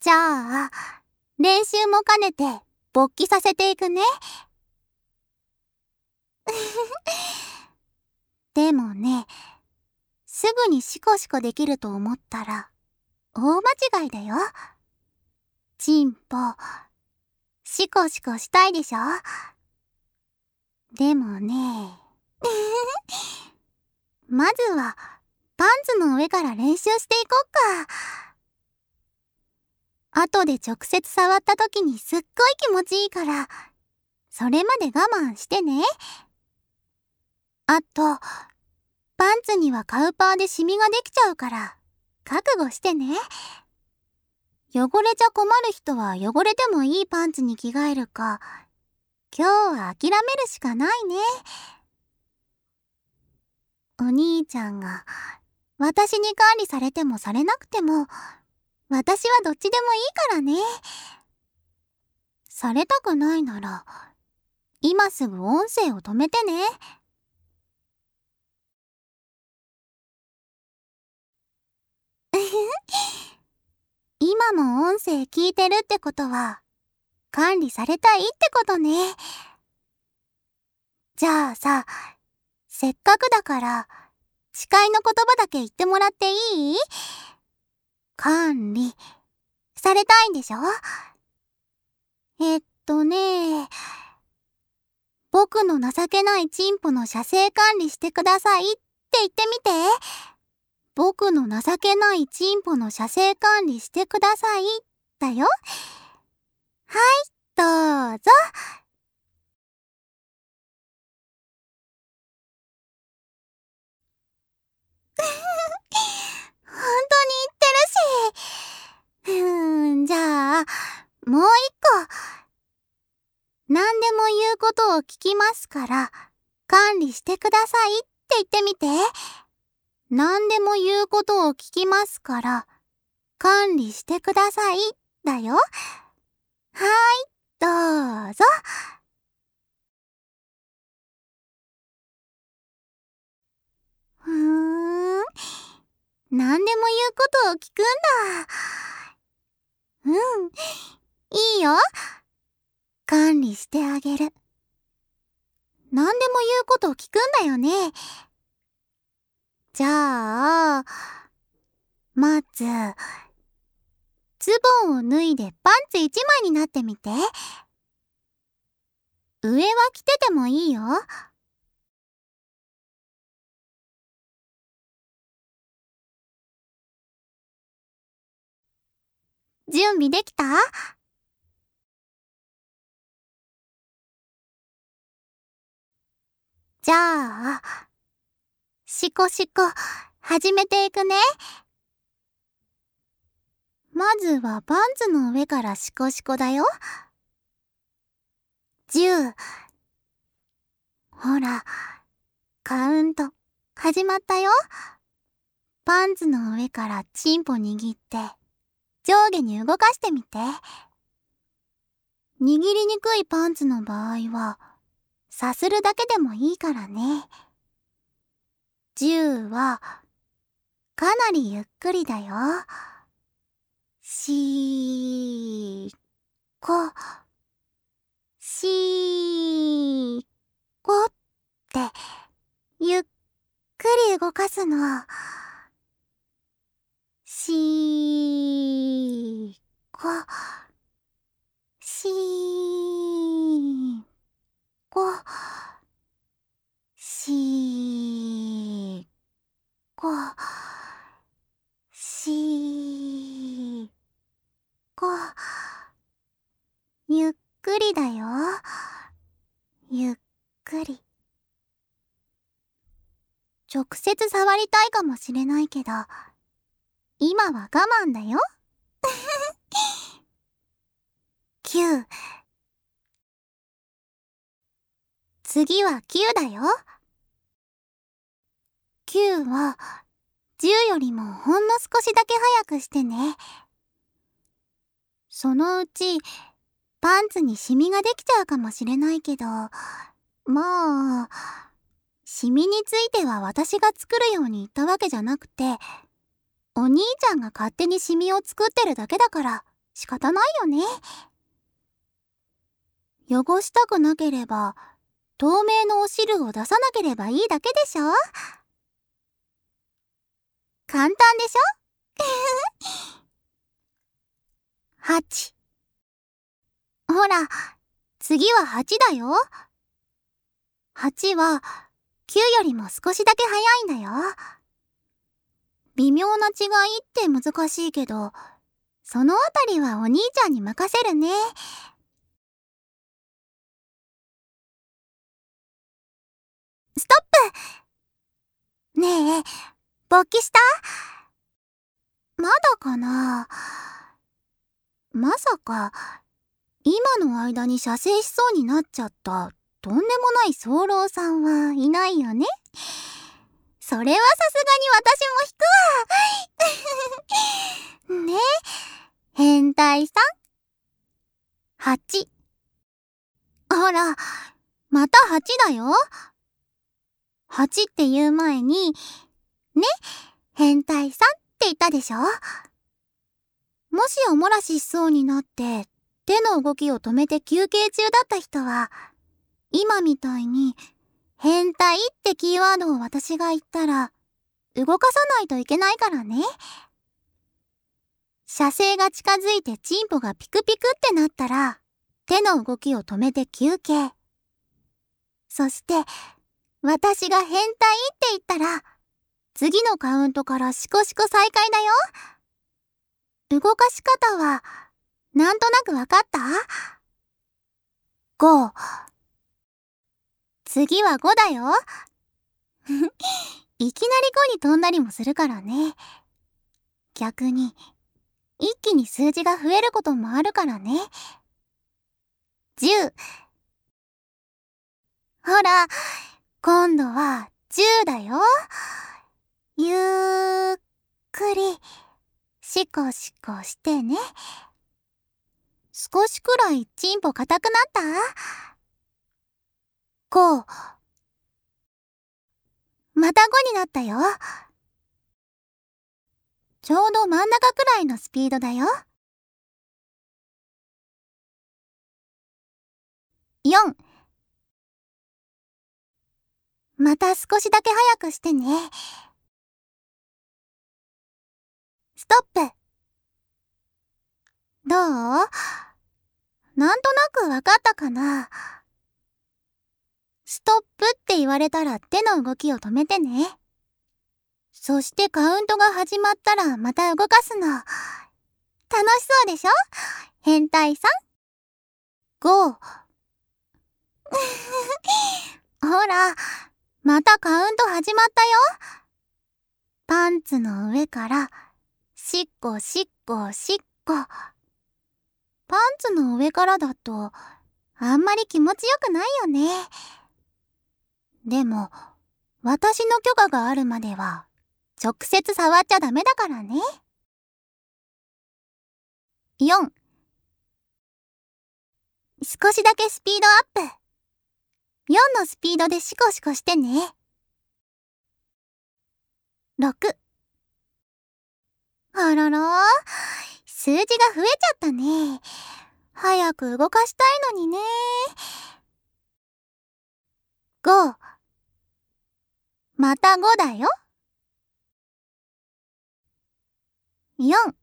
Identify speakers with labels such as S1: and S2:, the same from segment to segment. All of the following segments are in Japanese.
S1: じゃあ、練習も兼ねて勃起させていくね。でもね、すぐにシコシコできると思ったら大間違いだよ。チンポ、シコシコしたいでしょ？でもね、まずはパンツの上から練習していこっか。後で直接触った時にすっごい気持ちいいから、それまで我慢してね。あと、パンツにはカウパーでシミができちゃうから、覚悟してね。汚れちゃ困る人は汚れてもいいパンツに着替えるか、今日は諦めるしかないね。お兄ちゃんが私に管理されてもされなくても、私はどっちでもいいからね。されたくないなら、今すぐ音声を止めてね。今も音声聞いてるってことは、管理されたいってことね。じゃあさ、せっかくだから、誓いの言葉だけ言ってもらっていい？管理されたいんでしょ？僕の情けないチンポの射精管理してくださいって言ってみて。僕の情けないチンポの射精管理してくださいだよ。はい、どうぞ。本当に言ってるし。じゃあ、もう一個。何でも言うことを聞きますから、管理してくださいって言ってみて。何でも言うことを聞きますから、管理してくださいだよ。はい、どうぞ。何でも言うことを聞くんだ。いいよ。管理してあげる。何でも言うことを聞くんだよね。じゃあ、まず、ズボンを脱いでパンツ一枚になってみて。上は着ててもいいよ。準備できた？じゃあ、シコシコ始めていくね。まずはパンツの上からシコシコだよ。10。ほら、カウント始まったよ。パンツの上からチンポ握って上下に動かしてみて。握りにくいパンツの場合はさするだけでもいいからね。10はかなりゆっくりだよ。しーこしーこってゆっくり動かすの。しーこしーこしーこしーこ。ゆっくりだよ。ゆっくり。直接触りたいかもしれないけど、今は我慢だよ。9。次は9だよ。9は10よりもほんの少しだけ早くしてね。そのうちパンツにシミができちゃうかもしれないけど、まあ、シミについては私が作るように言ったわけじゃなくて、お兄ちゃんが勝手にシミを作ってるだけだから仕方ないよね。汚したくなければ、透明のお汁を出さなければいいだけでしょ。簡単でしょ。8。ほら、次は8だよ。8は9よりも少しだけ早いんだよ。微妙な違いって難しいけど、そのあたりはお兄ちゃんに任せるね。ストップ。ねえ、勃起した？まだかな。まさか、今の間に射精しそうになっちゃったとんでもない早漏さんはいないよね。それはさすがに私も引くわ。ね、変態さん。8。ほら、また8だよ。8って言う前に、ね、変態さんって言ったでしょ。もしお漏らししそうになって手の動きを止めて休憩中だった人は、今みたいに変態ってキーワードを私が言ったら動かさないといけないからね。射精が近づいてチンポがピクピクってなったら手の動きを止めて休憩。そして私が変態って言ったら次のカウントからシコシコ再開だよ。動かし方はなんとなくわかった？ 5。次は5だよ。いきなり5に飛んだりもするからね。逆に一気に数字が増えることもあるからね。10。ほら、今度は10だよ。ゆっくりシコシコしてね。少しくらいチンポ硬くなった？ 5。また5になったよ。ちょうど真ん中くらいのスピードだよ。4。また少しだけ早くしてね。ストップ。どう？なんとなくわかったかな？ストップって言われたら手の動きを止めてね。そしてカウントが始まったらまた動かすの。楽しそうでしょ？変態さん。5。ほら、またカウント始まったよ。パンツの上からしっこしっこしっこ。パンツの上からだとあんまり気持ちよくないよね。でも私の許可があるまでは直接触っちゃダメだからね。4。少しだけスピードアップ。4のスピードでシコシコしてね。6。あらら、数字が増えちゃったね。早く動かしたいのにね。5。また5だよ。4。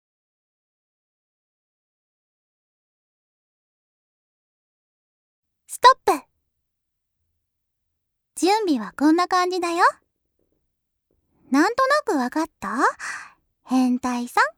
S1: ストップ。準備はこんな感じだよ。なんとなくわかった？変態さん。